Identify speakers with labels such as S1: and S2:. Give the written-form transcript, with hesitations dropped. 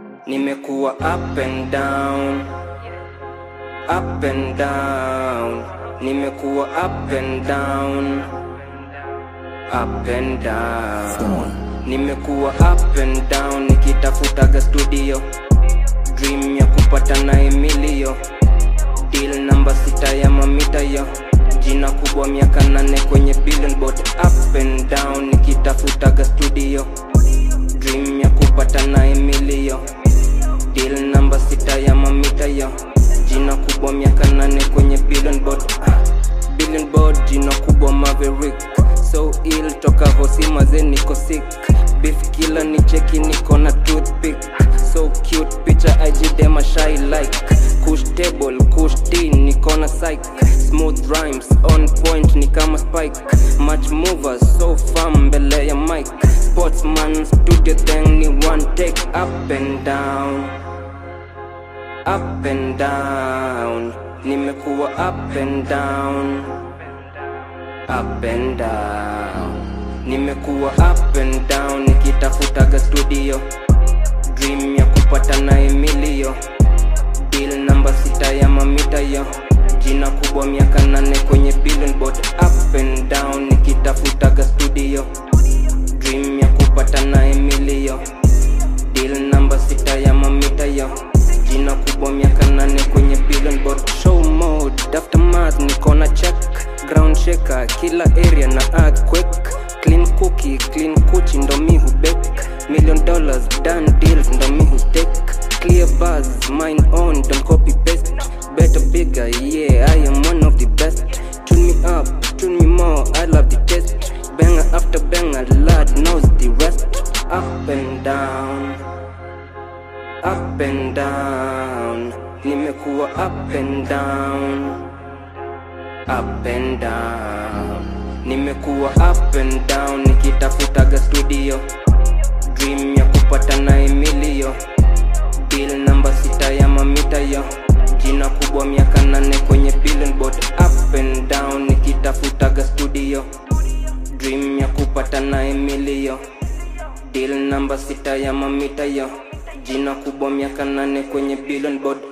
S1: Nimekuwa up and down, up and down. Nimekuwa up and down, up and down. Nimekuwa up and down nikitafutaga studio, dream ya kupata na Emilio, deal namba 6 ya mamita yo, jina kubwa miaka 8 kwenye billboard. Up and down nikitafutaga studio, dream ya kupata na Emilio, deal namba 6 ya mamita yo, jina kubwa miaka 8 kwenye billboard. Billboard jina kubwa Maverick, so ill toka hosi maze niko sick, beef killer ni cheki niko na toothpick, so cute picture IG dem a shy like, kush table kush tea niko na psych, smooth rhymes on point ni kama spike, much movers so firm mbele ya mic, sportsman studio thing ni one take. Up and down, up and down. Nimekuwa up and down, up and down. Nimekuwa up and down nikitafutaga studio, dream ya kupata na Emilio, deal namba 6 ya mamita yo, jina kubwa miaka 8 kwenye billboard. Up and down nikitafutaga studio, dream ya kupata na Emilio, deal namba 6 ya mamita yo, jina kubwa miaka 8 kwenye billboard. Show mode, aftermath niko na check, ground shaker kila area na earthquake, clean cookie clean kuchi ndo mi hubake, $1 million done deals ndo mi hustake, clear buzz mine own don't copy paste, better bigger yeah I am one of the best, tune me up tune me more I love the taste, banger after banger lad knows the rest. Up and down, up and down. Nimekuwa up and down, up and down. Nimekuwa up and down nikitafutaga studio, dream ya kupata na Emilio, deal namba 6 ya mamita yo, jina kubwa miaka 8 kwenye billboard. Up and down nikitafutaga studio, dream ya kupata na Emilio, deal namba 6 ya mamita yo, jina kubwa miaka 8 kwenye billboard.